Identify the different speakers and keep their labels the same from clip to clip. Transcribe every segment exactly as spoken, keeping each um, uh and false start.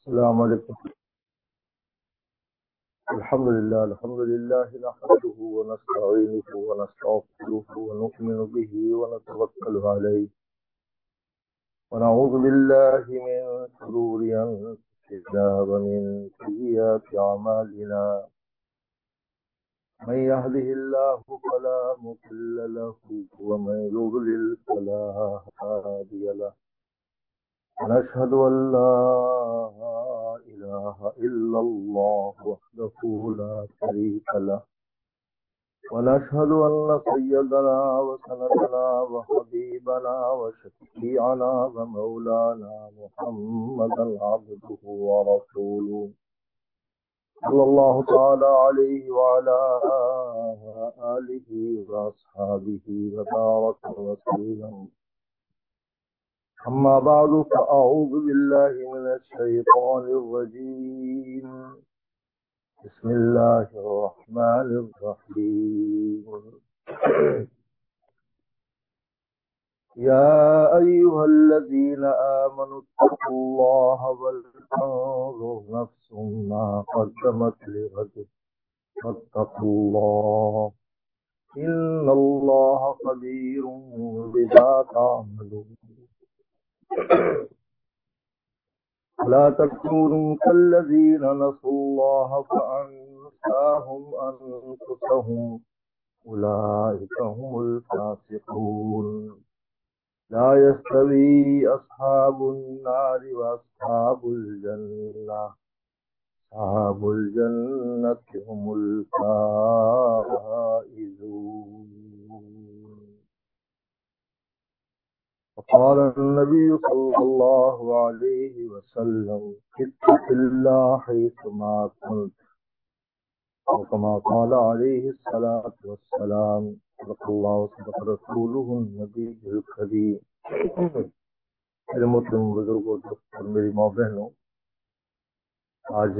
Speaker 1: السلام علیکم. الحمد للہ الحمد للہ نحمده ونستعینه ونستغفره ونؤمن به ونتوکل علیہ ونعوذ باللہ من شرور انفسنا ومن سیئات اعمالنا من يهده الله فلا مضل له ومن يضلل فلا هادي له ونشهد أن لا إله إلا الله وحده لا شريك له ونشهد أن سيدنا وسندنا وحبيبنا وشفيعنا ومولانا محمدا عبده ورسوله صلى الله تعالى عليه وعلى آله وأصحابه وبارك وسلم. أما بعد فأعوذ بالله من الشيطان الرجيم. بسم الله الرحمن الرحيم. يا أيها الذين آمنوا اتقوا الله ولتنظر نفس ما قدمت لغد واتقوا الله إن الله خبير بما تعملون. لا تكونوا كالذين نسوا الله فأنساهم أنفسهم أولئك هم الفاسقون. لا يستوي أصحاب النار وأصحاب الجنة أصحاب الجنة هم الفائزون. وقال النبي صلى الله عليه وسلم اتق الله حيثما كنت وكما قال عليه الصلاة والسلام صدق الله صدق رسوله النبي الكريم. میرے محترم بزرگوں اور میری ماں بہنوں، آج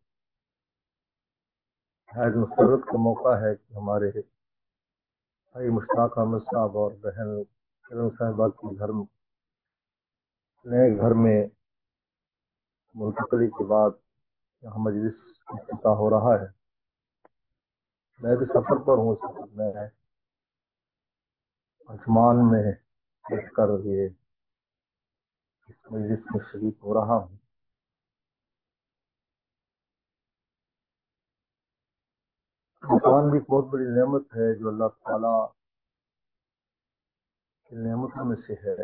Speaker 1: حید مسرت کا موقع ہے کہ ہمارے بھائی مشتاق احمد صاحب اور بہن کرم صاحبہ کے گھر نئے گھر میں منتقلی کے بعد یہاں مجلس افتتاح ہو رہا ہے. میں بھی سفر پر ہوں، اس وقت میں عثمان میں بیٹھ کر یہ اس مجلس میں شریک ہو رہا ہوں. مکان بھی بہت بڑی نعمت ہے جو اللہ تعالیٰ کی نعمتوں میں سے ہے.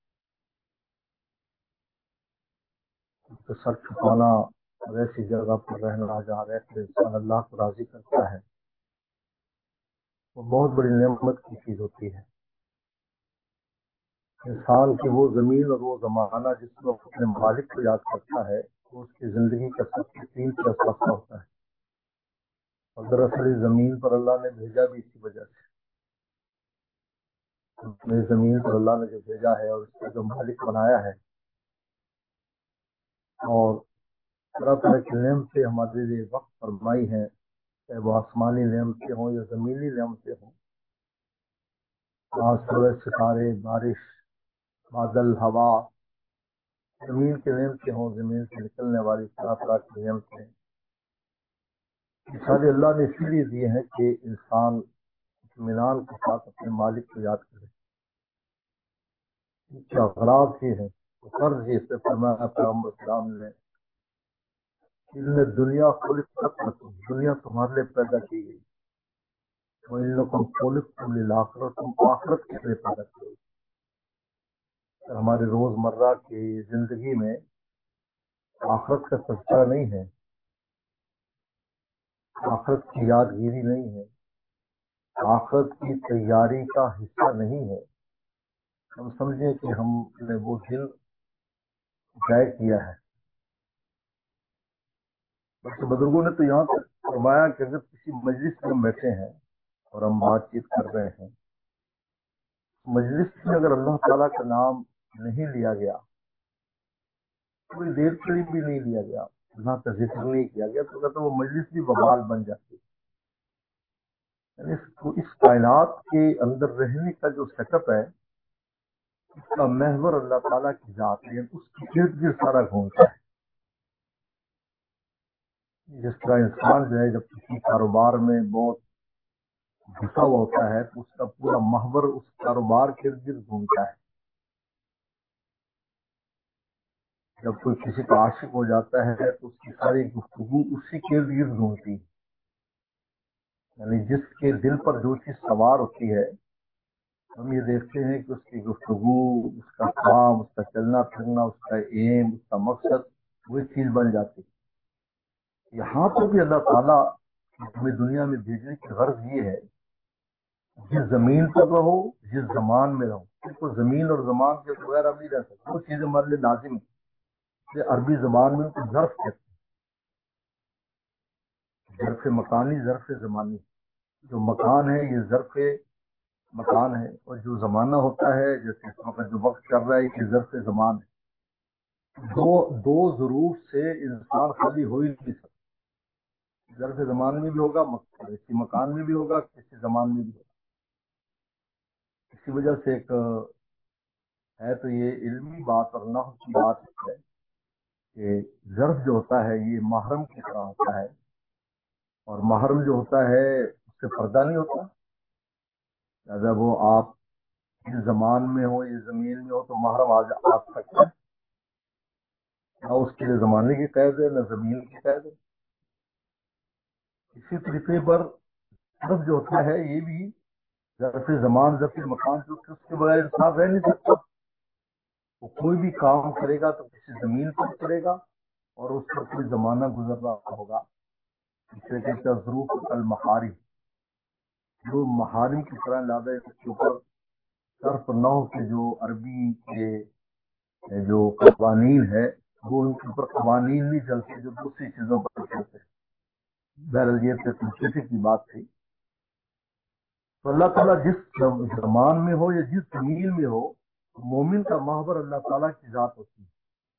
Speaker 1: اس پہ سر چھپانا اور ایسی جگہ پر رہنا جہاں رہ کر انسان اللہ کو راضی کرتا ہے، وہ بہت بڑی نعمت کی چیز ہوتی ہے. انسان کی وہ زمین اور وہ زمانہ جس میں وہ اپنے مالک کو یاد کرتا ہے وہ اس کی زندگی کا سب سے قیمتی اثاثہ ہوتا ہے. اور دراصل اس زمین پر اللہ نے بھیجا بھی اسی وجہ سے. اپنی زمین پر اللہ نے جو بھیجا ہے اور اس کا جو مالک بنایا ہے اور طرح طرح کی نعمتیں ہمارے لیے وقت فرمائی ہیں، چاہے وہ آسمانی نعمتیں ہوں یا زمینی نعمتیں ہوں، سورج، ستارے، بارش، بادل، ہوا، زمین کی نعمتیں ہوں، زمین سے نکلنے والی طرح طرح کی نعمتیں، سارے اللہ نے اسی لیے دیے ہیں کہ انسان اطمینان کے ساتھ اپنے مالک کو یاد کرے. کیا غراب ہی ہے فرض ہی سے فرمایا پیغمبر اسلام نے، ان دنیا خلقت لکم، دنیا تمہارے لیے پیدا کی گئی، وَإِنَّكُمْ خُلِقْتُمْ لِلْآخِرَةِ، تم آخرت کے لیے پیدا کی گئی. ہمارے روزمرہ کی زندگی میں آخرت کا تذکرہ نہیں ہے، آخرت کی یادگیری نہیں ہے، آخرت کی تیاری کا حصہ نہیں ہے. ہم سمجھیں کہ ہم نے وہ دن ضائع کیا ہے. بلکہ بزرگوں نے تو یہاں تک فرمایا کہ اگر کسی مجلس میں بیٹھے ہیں اور ہم بات چیت کر رہے ہیں، مجلس میں اگر اللہ تعالیٰ کا نام نہیں لیا گیا، کوئی دیر کے لیے بھی نہیں لیا گیا، اللہ کا ذکر نہیں کیا گیا، تو کہتے وہ مجلس بھی وبال بن جاتی. یعنی اس کائنات کے اندر رہنے کا جو سیٹ اپ ہے، اس کا محور اللہ تعالیٰ کی ذات ہے، اس کی ارد گرد سارا گھومتا ہے. جس طرح انسان جو ہے جب کسی کاروبار میں بہت گھسا ہوا ہوتا ہے تو اس کا پورا محور اس کاروبار کے ارد گرد گھومتا ہے. جب کوئی کسی کا عاشق ہو جاتا ہے تو اس کی ساری گفتگو اسی کے ارد گرد گھومتی ہے. یعنی جس کے دل پر جو چیز سوار ہوتی ہے ہم یہ دیکھتے ہیں کہ اس کی گفتگو، اس کا کام، اس کا چلنا پھرنا، اس کا ایم، اس کا مقصد وہی چیز بن جاتی ہے. یہاں پر بھی اللہ تعالیٰ ہمیں دنیا میں بھیجنے کی غرض یہ ہے جس زمین پر رہو، جس زمان میں رہو. بالکل زمین اور زمان کے بغیر ہم نہیں رہ سکتے. وہ چیزیں ہمارے لیے لازم ہے. عربی زبان میں ان کو ظرف کہتے ہیں، ظرف مکانی، ظرف زمانی. جو مکان ہے یہ ظرف مکان ہے، اور جو زمانہ ہوتا ہے جیسے اس وقت جو وقت کر رہا ہے یہ ظرف زمان ہے. دو دو ضرور سے انسان خالی ہو ہی نہیں سکتا. ظرف زمان میں بھی ہوگا، کسی مکان میں بھی ہوگا، کسی زمان میں بھی ہوگا. اسی وجہ سے ایک ہے تو یہ علمی بات اور نحو کی بات ہے کہ ظرف جو ہوتا ہے یہ محرم کی طرح ہوتا ہے، اور محرم جو ہوتا ہے اس سے پردہ نہیں ہوتا. لہٰذا وہ آپ جس زمان میں ہو، اس زمین میں ہو تو محرم آ آ سکتا ہے. نہ اس کے لیے زمانے کی قید ہے، نہ زمین کی قید ہے. اسی طریقے پر ظرف جو ہوتا ہے یہ بھی ظرف زمان، ظرف مکان، جو کہ اس کے بغیر انسان رہ نہیں سکتا. وہ کوئی بھی کام کرے گا تو کسی زمین پر کرے گا اور اس پر کوئی زمانہ گزر رہا ہوگا. اسے کہتے ہیں ظروف المحارم، جو محارم کی طرح لادہ اس کے اوپر صرف نحو کے جو عربی کے جو قوانین ہے وہ ان کے اوپر قوانین نہیں چلتے جو دوسری چیزوں پر چلتے. بہرحال یہ تنقید کی بات تھی. تو اللہ تعالیٰ جس زمان میں ہو یا جس زمین میں ہو، مومن کا محور اللہ تعالیٰ کی ذات ہوتی ہے.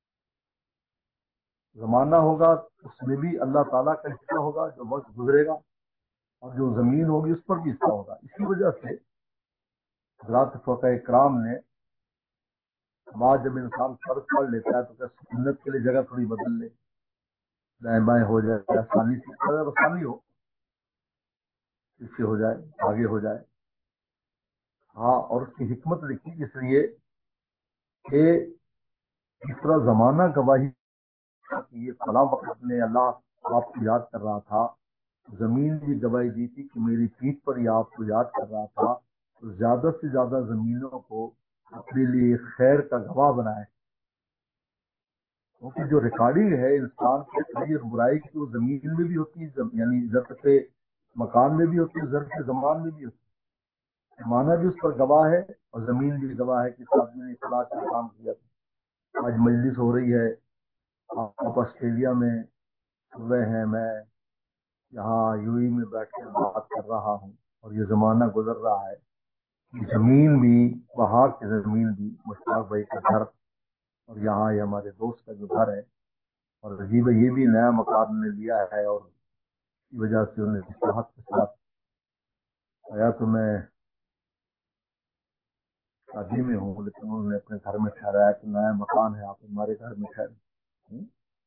Speaker 1: زمانہ ہوگا اس میں بھی اللہ تعالیٰ کا حصہ ہوگا جو وقت گزرے گا، اور جو زمین ہوگی اس پر بھی حصہ ہوگا. اسی وجہ سے حضرات فقہ کرام نے بعد جب انسان فرض پڑھ لیتا ہے تو کیا سنت کے لیے جگہ تھوڑی بدل لے، دائیں بائیں ہو جائے، آسانی سے اگر آسانی ہو پیچھے ہو جائے، آگے ہو جائے. ہاں، اور اس کی حکمت لکھی اس لیے کہ اس طرح زمانہ گواہی یہ فلاں وقت میں اللہ آپ کو یاد کر رہا تھا، زمین بھی گواہی دی تھی کہ میری پیٹھ پر یہ آپ کو یاد کر رہا تھا. تو زیادہ سے زیادہ زمینوں کو اپنے لیے خیر کا گواہ بنائے، کیونکہ جو ریکارڈنگ ہے انسان کی اچھائی اور برائی کی وہ زمین میں بھی ہوتی ہے، یعنی ظرف مکان میں بھی ہوتی ہے، ظرف زمان میں بھی ہوتی ہے. زمانہ بھی اس پر گواہ ہے اور زمین بھی گواہ ہے کہ اس آدمی نے فلاں کا کام کیا تھا. آج مجلس ہو رہی ہے، آپ آسٹریلیا میں سن رہے ہیں، میں یہاں یو ای میں بیٹھ کر بات کر رہا ہوں اور یہ زمانہ گزر رہا ہے. زمین بھی، وہاں کی زمین بھی، مشتاق بھائی کا گھر اور یہاں یہ ہمارے دوست کا جو گھر ہے، اور عجیب یہ بھی نیا مقام نے لیا ہے، اور کی وجہ سے انہیں صحت کے ساتھ آیا. تو میں شادی میں ہوں لیکن انہوں نے اپنے گھر میں ٹھہرایا کہ نیا مکان ہے، آپ ہمارے گھر میں ٹھہرے.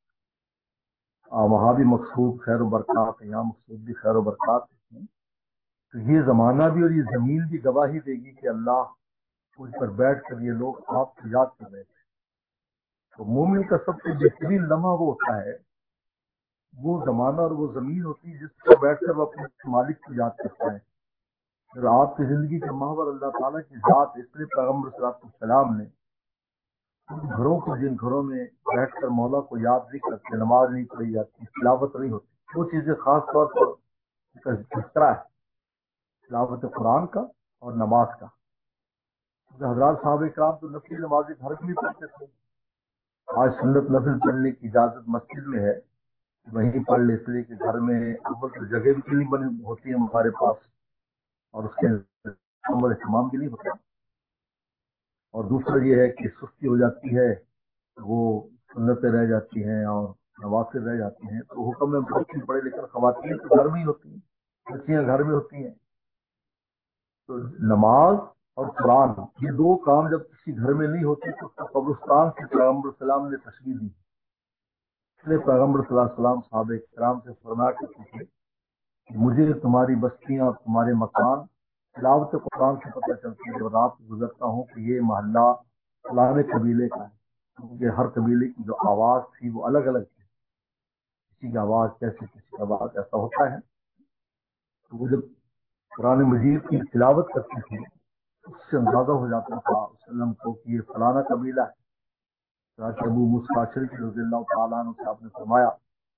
Speaker 1: وہاں بھی مقصود خیر و برکات ہے، یہاں مقصود بھی خیر و برکات ہے. تو یہ زمانہ بھی اور یہ زمین بھی گواہی دے گی کہ اللہ اس پر بیٹھ کر یہ لوگ آپ کو یاد کر رہے تھے. تو مومن کا سب سے بہترین لمحہ وہ ہوتا ہے، وہ زمانہ اور وہ زمین ہوتی ہے جس پر بیٹھ کر وہ اپنے مالک کو یاد کرتا ہے. اور آپ کی زندگی کا محور اللہ تعالیٰ کی ذات. اس لیے پیغمبر صلی اللہ علیہ وسلم نے ان گھروں کو جن گھروں میں بیٹھ کر مولا کو یاد نہیں کرتے، نماز نہیں پڑھی جاتی، تلاوت نہیں ہوتی، وہ چیزیں خاص طور پر تذکرہ ہے تلاوت قرآن کا اور نماز کا. حضرات صاحب کرام تو نفلی نمازیں گھر میں بھی پڑھتے تھے. آج سنت نفل پڑھنے کی اجازت مسجد میں ہے، وہیں پڑھ لے، اس لیے کہ گھر میں اول تو جگہ بھی نہیں بنی ہوتی ہے ہمارے پاس، اور اس کے عمل اہتمام بھی نہیں ہوتا. اور دوسرا یہ ہے کہ سستی ہو جاتی ہے، وہ سنتیں رہ جاتی ہیں اور نوافل رہ جاتی ہیں. تو حکم میں بچی پڑھے لکھ کر خواتین تو گھر میں ہی ہوتی ہیں، بچیاں گھر میں ہوتی ہیں. تو نماز اور قرآن یہ دو کام جب کسی گھر میں نہیں ہوتے تو قبرستان سے پیغمبر السلام نے تشریح دی. اس لیے پیغمبر صلی اللہ علیہ وسلم صحابہ کرام سے فرمایا کرتے تھے کہ مجھے تمہاری بستیاں اور تمہارے مکان تلاوت قرآن سے پتہ چلتی ہے، جب رات کو گزرتا ہوں کہ یہ محلہ فلانے قبیلے کا ہے، کیونکہ ہر قبیلے کی جو آواز تھی وہ الگ الگ تھی، کسی کی آواز کیسے، کسی کی آواز ایسا ہوتا ہے۔ تو وہ جب قرآن مجید کی تلاوت کرتے تھے اس سے اندازہ ہو جاتا تھا وسلم کو کہ یہ فلانا قبیلہ ہے۔ چنانچہ ابو موسیٰ اشعری رضی اللہ تعالیٰ عنہ سے آپ نے فرمایا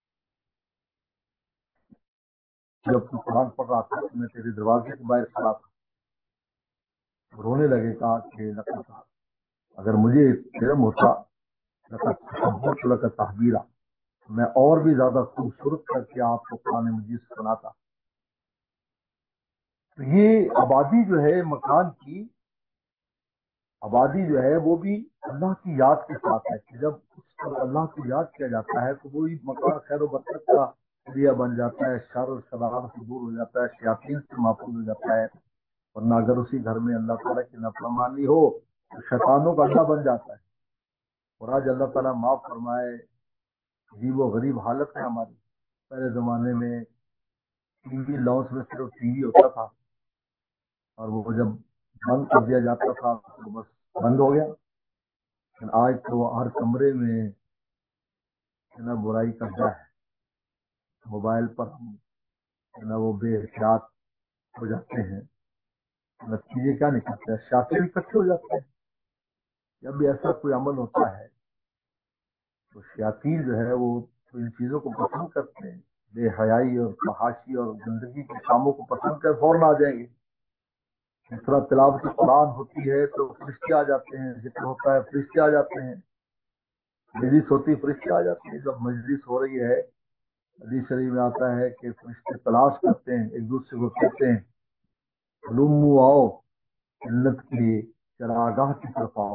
Speaker 1: جب تو قرآن پڑھ رہا تھا تو میں تیرے دروازے کے باہر کھڑا تھا، رونے لگے، کہا کہ لقد اگر مجھے علم ہوتا لقد تحبرت لک تحبیرا، میں اور بھی زیادہ خوبصورت کر کے آپ کو قرآن مجید سناتا۔ تو یہ آبادی جو ہے مکان کی آبادی جو ہے وہ بھی اللہ کی یاد کے ساتھ ہے کہ جب اس پر اللہ کو یاد کیا جاتا ہے تو وہی مکان خیر و برکت کا ذریعہ بن جاتا ہے، شر اور شرارت سے دور ہو جاتا ہے، شیاطین سے محفوظ ہو جاتا ہے۔ ورنہ اگر اسی گھر میں اللہ تعالیٰ کی نافرمانی ہو تو شیطانوں کا اڈا بن جاتا ہے۔ اور آج اللہ تعالیٰ معاف فرمائے، عجیب و غریب حالت ہے ہماری۔ پہلے زمانے میں ٹی وی لاؤنس میں صرف ٹی وی ہوتا تھا اور وہ جب بند کر دیا جاتا تھا تو بس بند ہو گیا، لیکن آج تو ہر کمرے میں نا برائی کا ڈر ہے۔ موبائل پر ہم نا وہ بے احتیاط ہو جاتے ہیں، نتیجے کیا نکلتے ہیں؟ شاطر اکٹھے ہو جاتے ہیں۔ جب بھی ایسا کوئی عمل ہوتا ہے تو شیاطین جو ہے وہ ان چیزوں کو پسند کرتے ہیں، بے حیائی اور فحاشی اور گندگی کے کاموں کو پسند کر فوراً آ جائیں گے۔ جس طرح تلاوت قرآن ہوتی ہے تو فرشتے آ جاتے ہیں، ذکر ہوتا ہے فرشتے آ جاتے ہیں، مجلس ہوتی ہے فرشتے آ جاتے ہیں۔ جب مجلس ہو رہی ہے حدیث شریف میں آتا ہے کہ فرشتے تلاش کرتے ہیں، ایک دوسرے کو کہتے ہیں لمو آؤ جنت کی چراگاہ کی طرف آؤ۔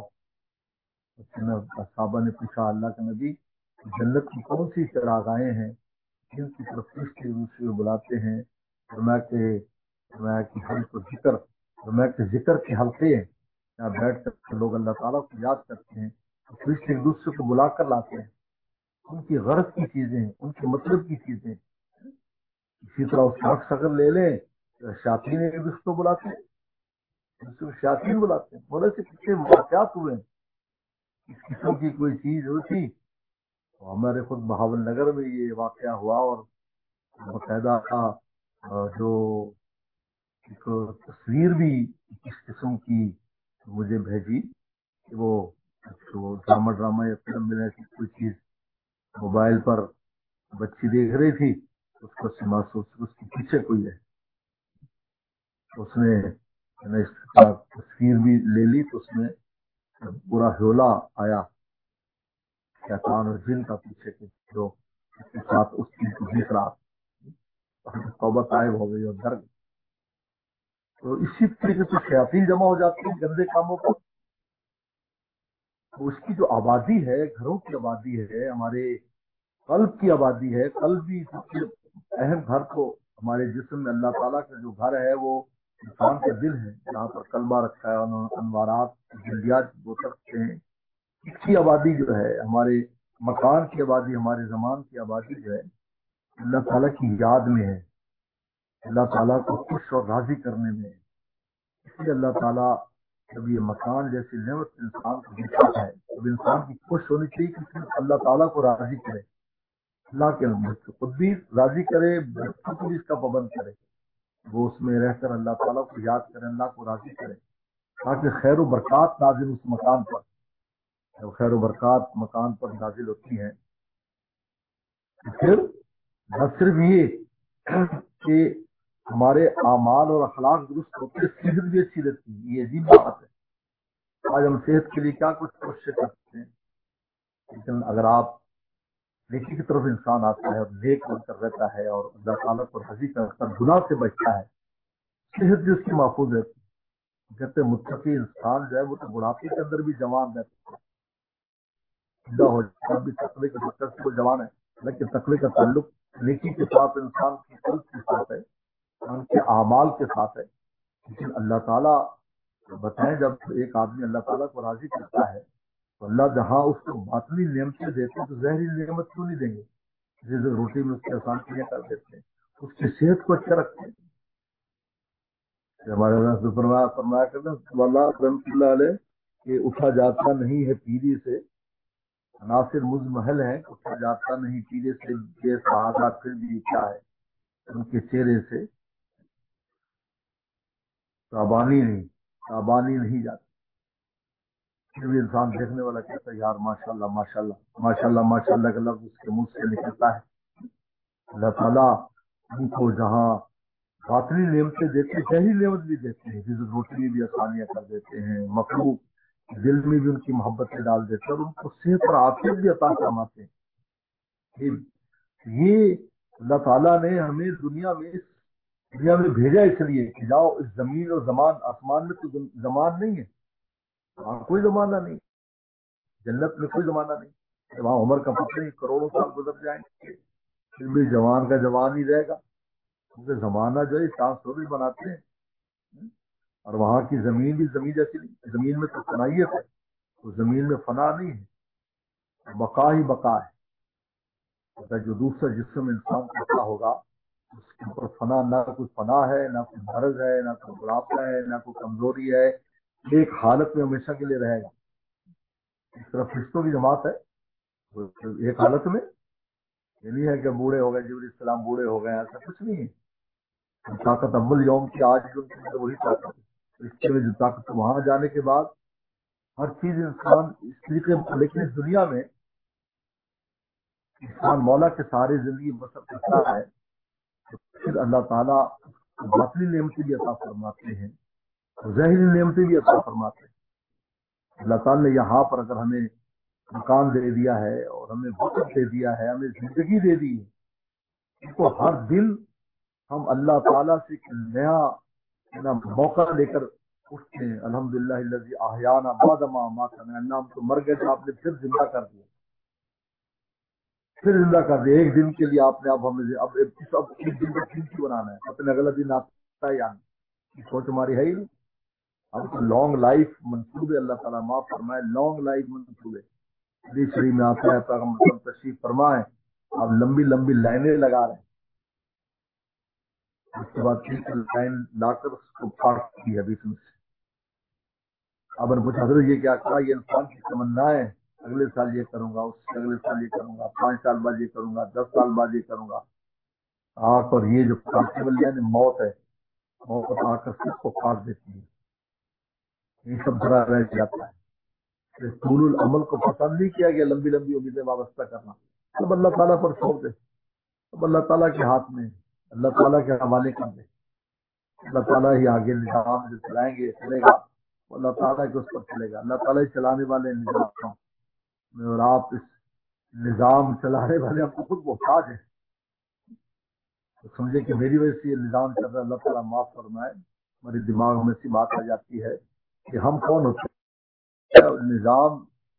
Speaker 1: صحابہ نے پوچھا اللہ کے نبی جنت کی کون سی چراگاہیں ہیں جن کی طرف فرشتے ایک دوسرے کو بلاتے ہیں؟ فرمایا کہ فرمایا کہ حلق ذکر فرمایا کہ ذکر کے حلقے ہیں، یہاں بیٹھ کر لوگ اللہ تعالیٰ کو یاد کرتے ہیں، فرشتے ایک دوسرے کو بلا کر لاتے ہیں، ان کی غرض کی چیزیں، ان کے مطلب کی چیزیں۔ اسی طرح اس شخص اگر لے لیں تو شیاطین ایک دوسرے کو بلاتے ہیں، دوسرے کو شیاطین بلاتے ہیں۔ بولے سے پیچھے واقعات ہوئے اس قسم کی کوئی چیز ہوتی تو ہمارے خود بہاول نگر میں یہ واقعہ ہوا، اور باقاعدہ جو ایک تصویر بھی اس قسم کی مجھے بھیجی کہ وہ ڈرامہ ڈرامہ یا فلم میں ایسی کوئی چیز موبائل پر بچی دیکھ رہی تھی، اس کو محسوس اس کے پیچھے کوئی ہے، اس نے اس کا تصویر بھی لے لی تو اس میں پورا ہیولا آیا شیطان اور جن کا پیچھے کے جو اس کے ساتھ اس چیز کو دیکھ رہا، توبہ طائب ہو گئی اور ڈر گئی۔ تو اسی طریقے سے شیاطین جمع ہو جاتے ہیں گندے کاموں پر۔ تو اس کی جو آبادی ہے، گھروں کی آبادی ہے، ہمارے قلب کی آبادی ہے۔ قلب بھی سب سے اہم گھر تو ہمارے جسم میں اللہ تعالیٰ کا جو گھر ہے وہ انسان کا دل ہے، جہاں پر قلبہ رکھا ہے، انوارات جلدیات وہ رکھتے ہیں۔ اس کی آبادی جو ہے، ہمارے مکان کی آبادی، ہمارے زمان کی آبادی جو ہے اللہ تعالیٰ کی یاد میں ہے، اللہ تعالیٰ کو خوش اور راضی کرنے میں ہے۔ اس لیے اللہ تعالیٰ جب یہ مکان جیسی نعمت انسان کو دیتا ہے تب انسان کی خوش ہونی چاہیے کہ صرف اللہ تعالیٰ کو راضی کرے، اللہ کے بچوں خود بھی راضی کرے، بچوں کو بھی اس کا پابند کرے، وہ اس میں رہ کر اللہ تعالیٰ کو یاد کرے، اللہ کو راضی کرے، تاکہ خیر و برکات نازل اس مکان پر۔ جب خیر و برکات مکان پر نازل ہوتی ہیں پھر نہ صرف یہ کہ ہمارے اعمال اور اخلاق درست ہوتے، صحت بھی اچھی رہتی ہے۔ یہ عجیب بات ہے، آج ہم صحت کے لیے کیا کچھ کوششیں کرتے ہیں، لیکن اگر آپ نیکی کی طرف انسان آتا ہے اور نیک بن کر رہتا ہے اور اللہ تعالیٰ کو راضی کر کر گناہ سے بچتا ہے، صحت بھی اس کی محفوظ رہتی ہے۔ کہتے ہیں متقی انسان جو ہے وہ تو بڑھاپے کے اندر بھی جوان رہتا ہے، بوڑھا ہو جاتا بھی تقوی کے چکر سے وہ جوان ہے، لیکن تقوی کا تعلق نیکی کے ساتھ، انسان کی قلب کے ساتھ ہے، ان کے اعمال کے ساتھ ہے۔ لیکن اللہ تعالیٰ بتائیں جب ایک آدمی اللہ تعالیٰ کو راضی کرتا ہے تو اللہ جہاں اس کو باطنی نعمتیں دیتے ہیں تو ظاہری نعمت کیوں نہیں دیں گے؟ جیسے روٹی میں اس کی آسانیاں کر دیتے ہیں، اس کی صحت کو اچھا رکھتے ہیں. ہمارے یہاں سے فرمایا فرمایا کرتے ہیں والا رحمۃ اللہ علیہ کہ اٹھا جاتا نہیں ہے پیری سے، عناصر مزمحل ہے، اٹھا جاتا نہیں پیرے سے بے سہارا پھر بھی کیا ہے ان کے چہرے سے تابانی نہیں تابانی نہیں جاتی. پھر بھی انسان دیکھنے والا کہتا ہے یار ماشاء اللہ ماشاء اللہ ماشاء اللہ ماشاء اللہ کا لفظ اس کے منہ سے نکلتا ہے. اللہ تعالیٰ ان کو جہاں باطنی نعمتیں دیتے ہیں ظاہری نعمت بھی دیتے ہیں، جیسے روٹی میں بھی آسانیاں کر دیتے ہیں، مخلوق دل میں بھی ان کی محبتیں ڈال دیتے ہیں اور ان کو صحت اور عافیت بھی عطا فرماتے ہیں. یہ اللہ تعالیٰ نے ہمیں دنیا میں اس دنیا میں بھیجا اس لیے کہ جاؤ اس زمین اور زمان آسمان میں تو زمان نہیں ہے، وہاں کوئی زمانہ نہیں، جنت میں کوئی زمانہ نہیں، وہاں عمر کا پتہ نہیں کروڑوں سال گزر جائیں گے پھر بھی جوان کا جوان ہی رہے گا، کیونکہ زمانہ جو ہے ٹرانسفر بناتے ہیں. اور وہاں کی زمین بھی زمین جیسی نہیں، زمین میں تو فنائیت ہے، تو زمین میں فنا نہیں ہے، بقا ہی بقا ہے. جو دوسرا جسم انسان کا عطا ہوگا اس کے اوپر فنا نہ کوئی فنا ہے، نہ کوئی مرض ہے، نہ کوئی بڑھاپا ہے، نہ کوئی کمزوری ہے، ایک حالت میں ہمیشہ کے لیے رہے گا. اس طرح فرشتوں کی جماعت ہے ایک حالت میں، یہ نہیں ہے کہ بوڑھے ہو گئے جبریل السلام بوڑھے ہو گئے، ایسا کچھ نہیں ہے. طاقت اول یوم کی آج جو ان کی وہی طاقت ہے، اس کے میں جو طاقت وہاں جانے کے بعد ہر چیز انسان اس طریقے میں. لیکن اس دنیا میں انسان مولا کے سارے زندگی بسر کرتا ہے تو پھر اللہ تعالیٰ باطنی نعمتیں بھی عطا فرماتے ہیں اور ظاہری نعمتیں بھی عطا فرماتے ہیں. اللہ تعالیٰ نے یہاں پر اگر ہمیں مکان دے دیا ہے اور ہمیں وقت دے دیا ہے، ہمیں زندگی دے دی ہے، تو ہر دن ہم اللہ تعالیٰ سے ایک نیا موقع لے کر اٹھتے ہیں. الحمدللہ الذی احیانا بعد ما اماتنا، اللہ ہم تو مر گئے تو آپ نے پھر زندہ کر دیا، پھر زندہ کر دیا. ایک دن کے لیے آپ نے اب ہمیں اب اب ایک دن کا قیمتی بنانا ہے، اپنے اگلا دن آتا ہے یا نہیں، سوچ ہماری ہے ہی نہیں. اب تو لانگ لائف منصوبے اللہ تعالیٰ معاف فرمائے، لانگ لائف منصوبے حدیث شریف میں آتا ہے پیغمبر تشریف فرمائے آپ لمبی لمبی لائنیں لگا رہے ہیں، اس کے بعد تین لائن لا کر اس کو پاٹ کی حدیث میں سے. اب نے پوچھا حضرت یہ کیا کہا؟ یہ انسان کی تمنا ہے، اگلے سال یہ کروں گا، اس سے اگلے سال یہ کروں گا، پانچ سال بعد یہ کروں گا، دس سال بعد یہ کروں گا. آنکھ اور یہ جو کانسٹیبل یعنی موت ہے، موت آ کر سب کو کاٹ دیتی ہے، یہ سب بھرا رہ جاتا ہے. طول العمل کو پسند نہیں کیا گیا، لمبی لمبی امیدیں وابستہ کرنا سب اللہ تعالیٰ پر چھوڑ دے، سب اللہ تعالیٰ کے ہاتھ میں، اللہ تعالیٰ کے حوالے کر دے. اللہ تعالیٰ ہی آگے نظام جو چلائیں گے چلے گا، اللہ تعالیٰ کے اس پر چلے گا. اللہ تعالیٰ ہی چلانے والے نظام میں، اور آپ اس نظام چلانے والے ہم کو خود محتاج ہیں. تو سمجھے کہ میری وجہ سے یہ نظام چل رہا ہے، اللہ تعالیٰ معاف فرمائے. ہمارے دماغ میں ایسی بات آ جاتی ہے کہ ہم کون ہوتے ہیں؟ نظام،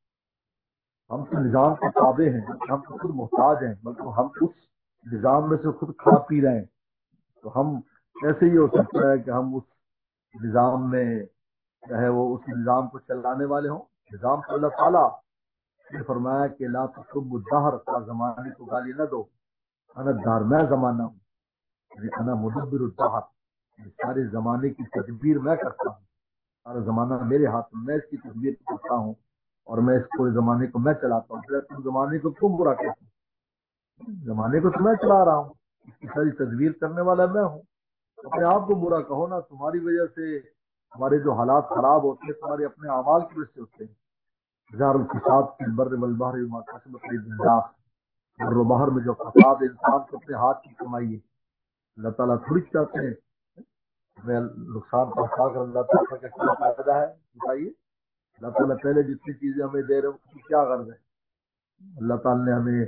Speaker 1: ہم تو نظام کے تابع ہیں، ہم تو خود محتاج ہیں، بلکہ ہم اس نظام میں سے خود کھا پی رہے ہیں. تو ہم کیسے یہ ہو سکتا ہے کہ ہم اس نظام میں جو ہے وہ اس نظام کو چلانے والے ہوں؟ نظام تو اللہ تعالیٰ نے فرمایا کہ لا تسبوا الدہر، کا زمانے کو گالی نہ دو، انا دار، میں زمانہ ہوں، یعنی انا مدبر الدہر، سارے زمانے کی تدبیر میں کرتا ہوں، سارا زمانہ میرے ہاتھ میں، میں اس کی تدبیر کرتا ہوں اور میں اس پورے زمانے کو میں چلاتا ہوں. پھر تم زمانے کو تم برا کہتے ہو، زمانے کو تو میں چلا رہا ہوں، اس کی ساری تدبیر کرنے والا میں ہوں. اپنے آپ کو برا کہو نا، تمہاری وجہ سے ہمارے جو حالات خراب ہوتے ہیں تمہارے اپنے اعمال کی وجہ سے ہوتے ہیں. ہزار الفساد فی البر والبحر بما کسبت ایدی الناس، بر و بحر میں جو فساد انسان کو اپنے ہاتھ کی کمائی ہے، اللہ تعالیٰ تھوڑی چاہتے ہیں ہمیں نقصان پہنچا کر. اللہ تعالیٰ کا کیا فائدہ ہے بتائیے؟ اللہ تعالیٰ پہلے جتنی چیزیں ہمیں دے رہے ہیں اس کی کیا غرض ہے؟ اللہ تعالیٰ نے ہمیں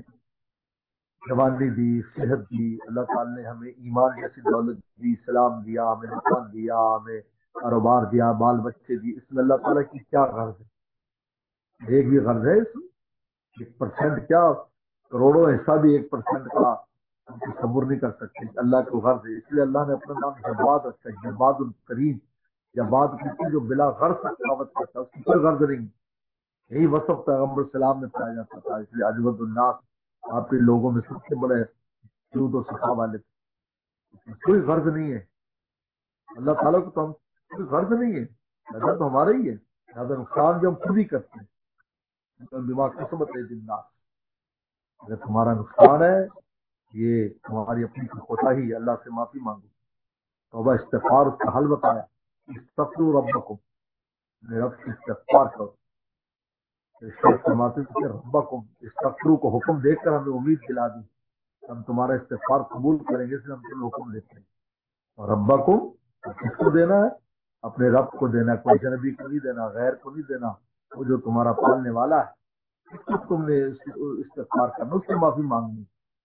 Speaker 1: جوانی دی، صحت دی، اللہ تعالیٰ نے ہمیں ایمان جیسی دولت دی، سلام دیا، ہمیں مکان دیا، ہمیں کاروبار دیا، بال بچے دی. اس میں اللہ تعالیٰ کی کیا غرض ہے؟ ایک بھی غرض ہے اس میں؟ ایک پرسینٹ کیا کروڑوں حصہ بھی ایک پرسینٹ کا ہم تصور نہیں کر سکتے کہ اللہ کو غرض ہے. اس لیے اللہ نے اپنا نام جواد رکھا ہے، جواد الکریم. جواد کسی جو بلا غرض ثابت کرتا ہے، اس کی کوئی غرض نہیں. یہی وصف پیغمبر سلام میں پایا جاتا تھا، اس لیے اجود الناس آپ کے لوگوں میں سب سے بڑے جود و صفا والے تھے۔ کوئی غرض نہیں ہے اللہ تعالیٰ کو، تو ہم کوئی غرض نہیں ہے، نظر تو ہمارا ہی ہے، زیادہ نقصان جو ہم خود ہی کرتے ہیں، دماغ قسمت ہے الناس، اگر تمہارا نقصان ہے یہ تمہاری اپنی کوتاہی ہے، اللہ سے معافی مانگو، توبہ استغفار اس کا حل بتایا، استغفروا ربکم، میرے رب سے استغفار کرو، شیخ فرماتے ہیں کہ ربکم استغفروا کو حکم دے کر ہمیں امید دلا دی، ہم تمہارا استغفار قبول کریں گے، اس لیے ہم تمہیں حکم دیتے ہیں، اور ربکم کس کو دینا ہے؟ اپنے رب کو دینا ہے، کوئی اجنبی کو نہیں دینا، غیر کو نہیں دینا، وہ جو تمہارا پالنے والا ہے اس کو تم نے استغفار کرنا، اس سے معافی مانگنی۔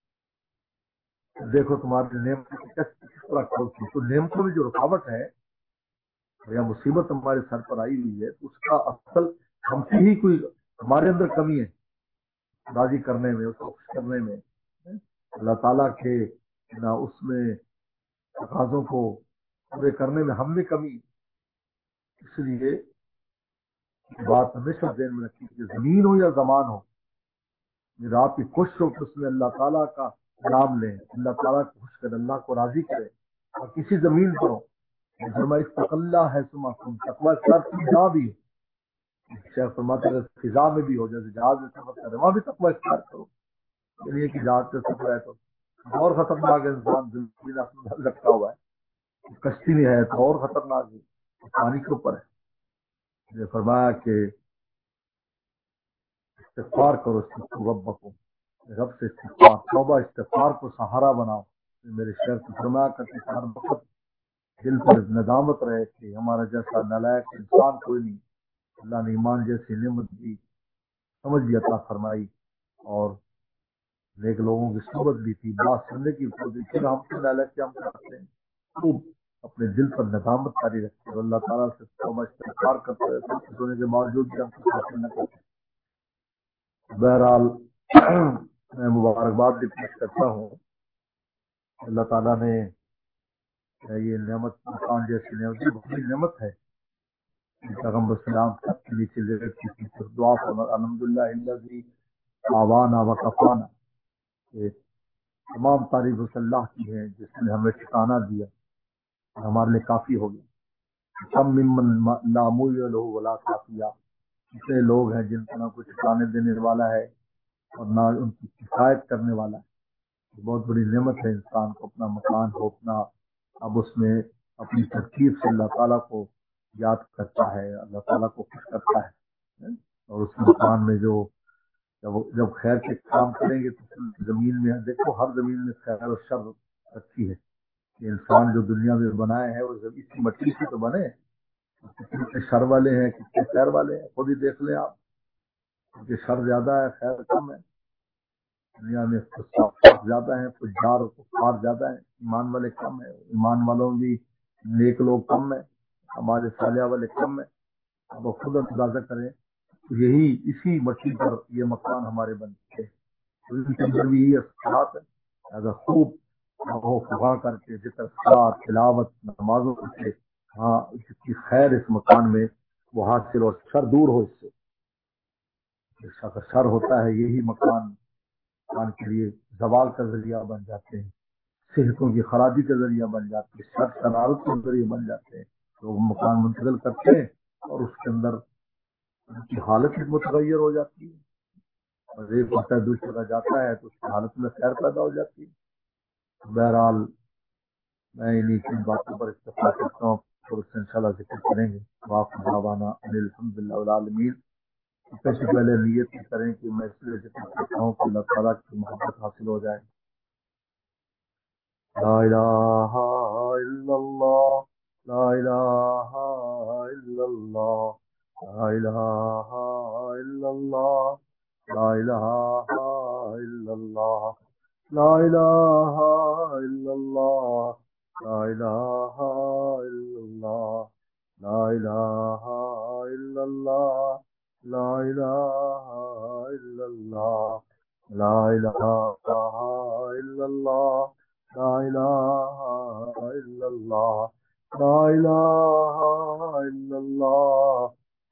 Speaker 1: دیکھو تمہاری نعمت کس کس طرح کھولتی، تو نعمتوں میں جو رکاوٹ ہے یا مصیبت ہمارے سر پر آئی ہوئی ہے، اس کا اصل ہم سے ہی کوئی ہمارے اندر کمی ہے، راضی کرنے میں، اس کو خوش کرنے میں، اللہ تعالیٰ کے نہ اس میں تقاضوں کو پورے کرنے میں ہم میں کمی۔ اس لیے بات ہمیشہ ذہن میں رکھی کہ زمین ہو یا زمان ہو، میرا آپ کی خوش ہو کہ اس میں اللہ تعالیٰ کا نام لیں، اللہ تعالیٰ کو خوش کرے، اللہ کو راضی کرے، اور کسی زمین پر ہو فرمایا اتق اللہ ہے سما کن، تقوی اختیار کی جہاں بھی ہو، شیخ فرماتے ہیں فضا میں بھی ہو، جیسے جہاز میں سفر کرے وہاں بھی تقوی اختیار کرو، یعنی کہ جہاز سے سفر ہے تو اور خطرناک انسان زمین آسمان لٹکا ہوا ہے، کشتی میں ہے تو اور خطرناک ہے، پانی کے اوپر ہے۔ یہ فرمایا کہ استغفار کرو، استغفار ربکم، رب سے استغفار، توبہ استغفار کو سہارا بناؤ۔ میرے شیخ کو فرمایا کرتے کہ ہر وقت دل پر ندامت رہے کہ ہمارا جیسا نالائق انسان کوئی نہیں، اللہ نے ایمان جیسی نعمت دی، سمجھ بھی عطا فرمائی، اور نیک لوگوں کی صحبت بھی تھی، بات سننے کی بھی، پھر ہم سے نالائق کیا ہم کرتے ہیں، خوب اپنے دل پر ندامت کاری رکھتے اور اللہ تعالیٰ سے توبہ استغفار کرتے رہے، سب کچھ ہونے کے باوجود بھی ہم کچھ حاصل نہ کرتے۔ بہرحال میں مبارکباد بھی پیش کرتا ہوں، اللہ تعالیٰ نے یہ نعمت مکان جیسی نعمت بڑی نعمت ہے، پیغمبر سلام کے نیچے ذکر کی تھی، پھر دعا فرما الحمد للہ الذی آوانا وکفانا، کہ تمام تعریف اس اللہ کی ہے جس نے ہمیں ٹھکانہ دیا اور ہمارے لیے کافی ہو گیا۔ کم ممن لا موی لہ ولا کافیہ، کتنے لوگ ہیں جن کو نہ کوئی ٹھکانے دینے والا ہے اور نہ ان کی کفایت کرنے والا ہے۔ بہت بڑی نعمت ہے انسان کو اپنا مکان ہو، اپنا اب اس میں اپنی ترکیب سے اللہ تعالیٰ کو یاد کرتا ہے، اللہ تعالیٰ کو خوش کرتا ہے، اور اس مکان میں جو جب جب خیر کے کام کریں گے تو زمین میں دیکھو ہر زمین میں خیر و شر رکھی ہے، کہ انسان جو دنیا میں بنائے ہیں وہ اسی مٹی سے تو بنے، کتنے شر والے ہیں کتنے خیر والے ہیں، خود ہی دیکھ لیں آپ، کیونکہ شر زیادہ ہے خیر کم ہے، دنیا میں فساق زیادہ ہیں، فجار و کفار زیادہ ہیں، ایمان والے کم ہیں، ایمان والوں بھی نیک لوگ کم ہیں، ہمارے صالح والے کم ہیں۔ اب وہ خود اندازہ کریں، یہی اسی مٹی پر یہ مکان ہمارے بنتے ہیں، ان کے اندر بھی یہی اثرات ہے، اگر خوب ہو فغا کر کے ذکر خیر تلاوت نمازوں سے ہاں اس کی خیر اس مکان میں وہ حاصل اور شر دور ہو، اس سے شر ہوتا ہے یہی مکان مکان کے لیے زوال کا ذریعہ بن جاتے ہیں، صحتوں کی خرابی کا ذریعہ بن جاتے ہیں، شر شرارت کے ذریعے بن جاتے ہیں، لوگ مکان منتقل کرتے ہیں اور اس کے اندر ان کی حالت بھی متغیر ہو جاتی ہے، اور ایک ہوتا ہے دوسری جگہ جاتا ہے تو اس کی حالت میں خیر پیدا ہو جاتی ہے۔ بہرحال میں انہیں تین باتوں پر اتفاق کرتا ہوں، اور اس سے انشاءاللہ ذکر کریں گے۔ واقع دعوانا ان الحمد للہ العالمین۔ سب سے پہلے نیت یہ کریں کہ میں اس لیے ذکر کرتا ہوں کہ اللہ تعالیٰ کی محبت حاصل ہو جائے۔ لا الہ الا اللہ، لا الہ الا اللہ، لا الہ الا اللہ، لا الہ الا اللہ، لا الہ الا اللہ، لا الہ الا اللہ، لا الہ الا اللہ، لا الہ الا اللہ، لا الہ الا اللہ، لا الہ الا اللہ، لا الہ الا اللہ،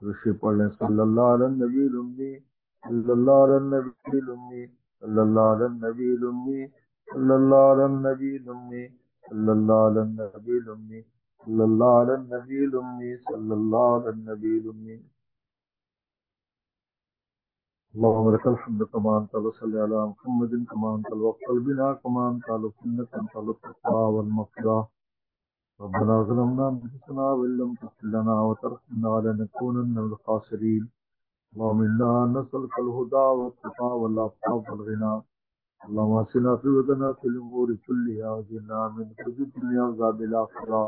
Speaker 1: رشی پڑھ لیں صلی اللہ علیہ نبی المی صلی اللہ علیہ نبی المی صلی اللہ علیہ نبی المی صلی اللہ علیہ نبی المی صلی اللہ علیہ نبی المی صلی اللہ علیہ نبی المی صلی اللہ علیہ نبی المی اللهم لك الحمد كما أنت وصل على محمد كما أنت وقل بنا كما أنت لسنة أنت للتقوى والمغفرة ربنا ظلمنا أنفسنا وإن لم تغفر لنا وترحمنا لنكونن من الخاسرين اللهم إنا نسألك الهدى والتقى والعفاف والغنى اللهم اهدنا عاقبتنا في الأمور كلها وأجرنا من خزي الدنيا وعذاب الآخرة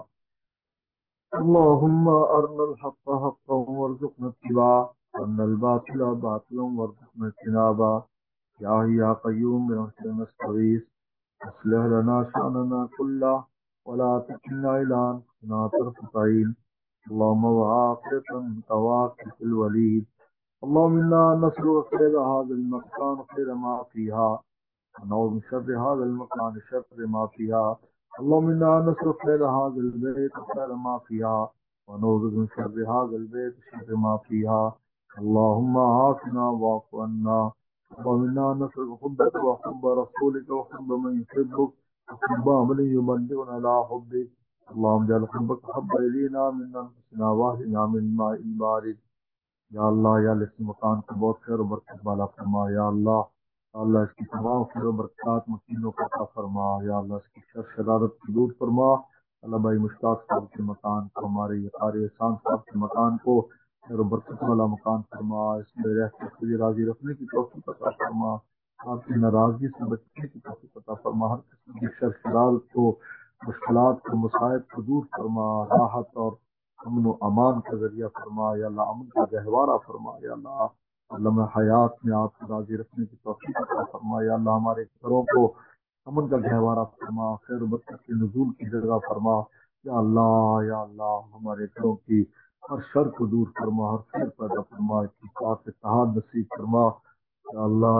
Speaker 1: اللهم أرنا الحق حقا وارزقنا اتباعه وأرنا الباطل باطلا وارزقنا اجتنابه يا حي يا قيوم برحمتك نستغيث أصلح لنا شأننا كله ولا تكلنا إلى أنفسنا طرفة عين اللهم وعافية تواقف الوليد اللهم إنا نسألك خير هذا المكان خير ما فيها ونعوذ من شر هذا المكان شر ما فيها اللهم إنا نسألك خير هذا البيت خير ما فيها ونعوذ من شر هذا البيت شر ما فيها اللهم عافنا واعف عنا اللهم إنا نسألك حبك وحب رسولك وحب من يحبك وحب عمل يبلغنا لا حبك اللهم اجعل حبك حب إلينا من أنفسنا واهدنا من ماء بارد یا اللہ یا اللہ اس مکان کو بہت خیر و برکت والا فرما یا اللہ یا اللہ اس کی تمام خیر و برکات مکینوں کو عطا فرما یا اللہ اس کی شر شرارت کو دور فرما اللہ بھائی مشتاق صاحب کے مکان کو ہمارے یہ قاری احسان صاحب کے مکان کو خیر و برکت والا مکان فرما اس میں رہ کے تجھے راضی رکھنے کی توفیق عطا فرما آپ کی ناراضگی سے بچنے کی توفیق عطا فرما ہر قسم کی شر شرارت کو مشکلات کو مصائب کو دور فرما راحت اور امن و امان کا ذریعہ فرما یا اللہ امن کا گہوارہ فرما یا اللہ علم حیات میں آپ کو راضی رکھنے کی توفیق عطا فرما یا اللہ ہمارے گھروں کو امن کا گہوارہ فرما خیر و برکت کے نزول کی جگہ فرما یا اللہ یا اللہ ہمارے گھروں کی ہر شر کو دور فرما ہر خیر پیدا فرما اتفاق اتحاد نصیب فرما یا اللہ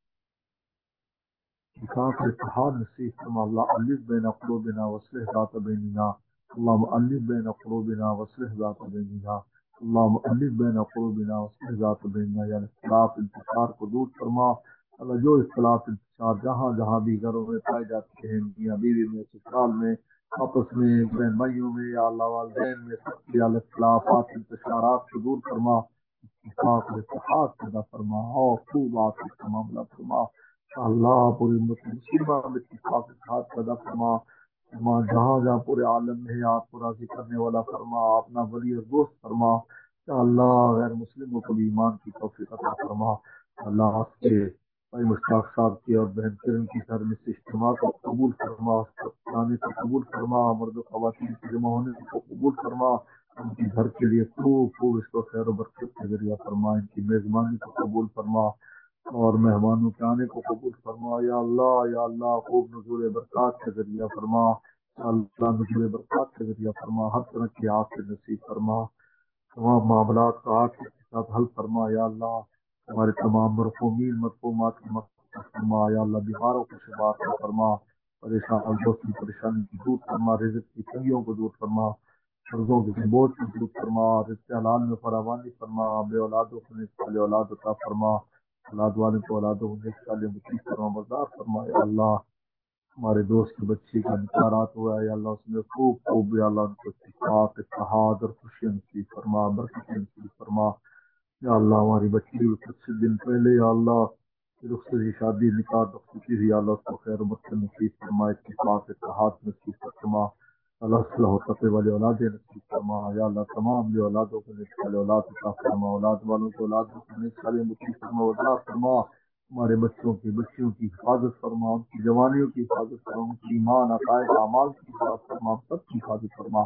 Speaker 1: اتفاق اتحاد نصیب فرما اللہ الف بین قلوبنا واصلح ذات بیننا اللهم ألف بين قلوبنا واصلح ذات بيننا اللهم ألف بين قلوبنا واصلح ذات بيننا یا اختلاف انتشار کو دور فرما اللہ جو اختلاف انتشار جہاں جہاں بھی گھروں میں پائے جاتے ہیں میاں بیوی میں سسرال میں آپس میں بہن بھائیوں میں یا اللہ والدین میں سب کی اختلافات انتشارات کو دور فرما اتفاق اتحاد پیدا فرما اور خوب آپ کا معاملہ فرما اللہ پوری مسلمہ میں اتفاق اتحاد پیدا فرما فرما جہاں جہاں پورے عالم میں آپ کو راضی کرنے والا فرما اپنا ولی اور دوست فرما یا اللہ غیر مسلموں کو بھی ایمان کی توفیق عطا فرما اللہ آپ کے بھائی مشتاق صاحب کی اور بہن کرن کی گھر میں سے اجتماع کو قبول فرما جانے کو قبول فرما مرد و خواتین کے جمع ہونے کو قبول فرما ان کے گھر کے لیے خوب خوب اس کو خیر و برکت کا ذریعہ فرما ان کی میزبانی کو قبول فرما اور مہمانوں کے آنے کو قبول فرما یا اللہ یا اللہ خوب نزول برکات کا ذریعہ فرما یا اللہ نزول برکات کا ذریعہ فرما ہر طرح کی آگ سے نصیب فرما تمام معاملات کا آگ کے ساتھ حل فرما یا اللہ ہمارے تمام مرحومین مرحومات کی مغفرت فرما یا اللہ بیماروں کو شفا عطا فرما پریشان دوست کی پریشانی کو دور فرما رزق کی تنگیوں کو دور فرما قرضوں کے بوجھ کو دور فرما رزق حلال میں فراوانی فرما بے اولادوں کو نیک صالح اولاد عطا فرما اولاد والے کو اولادوں کو نیک صالح نصیب فرما بردار فرما یا اللہ ہمارے دوست کے بچے کا نکاح رات ہوا ہے یا اللہ اس میں خوب خوب یا اللہ ان کو اتفاق اتحاد اور خوشی نصیب فرما برکت نصیب فرما یا اللہ ہماری بچی کچھ دن پہلے یا اللہ رخصتی شادی نکاح رخصتی ہوئی یا اللہ اس کو خیر و برکت نصیب فرما اتفاق اتحاد نصیب فرما اللہ صلاح و تقوی والے اولاد نصیب فرما یا اللہ تمام جو اولادوں کو نیک صالح اولاد عطا فرما اولاد والوں کو اولادوں کو نیک صالح نصیب فرما وعطا فرما ہمارے بچوں کی بچیوں کی حفاظت فرما ان کی جوانیوں کی حفاظت فرما ان کی ایمان عقائد اعمال کی حفاظت فرما سب کی حفاظت فرما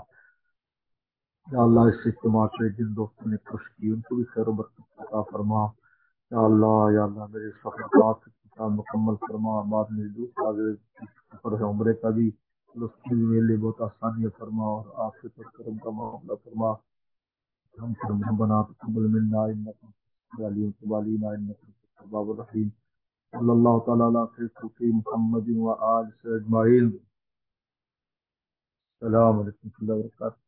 Speaker 1: یا اللہ اس اجتماع سے جن دوستوں نے خوش کی ان کو بھی خیر و برکت عطا فرما یا اللہ یا اللہ میرے سفر کا آخر کے ساتھ مکمل فرما بعد میں دوسرا سفر ہے عمرے کا بھی اس کے لیے بہت آسانی فرما اور آفت اور کرم کا معاملہ فرما ہم فرما بنا تقبل منا انک علی قبالینا انک التواب الرحیم صلی اللہ تعالی علی خیر محمد و آل اجمعین السلام علیکم و رحمۃ اللہ وبرکاتہ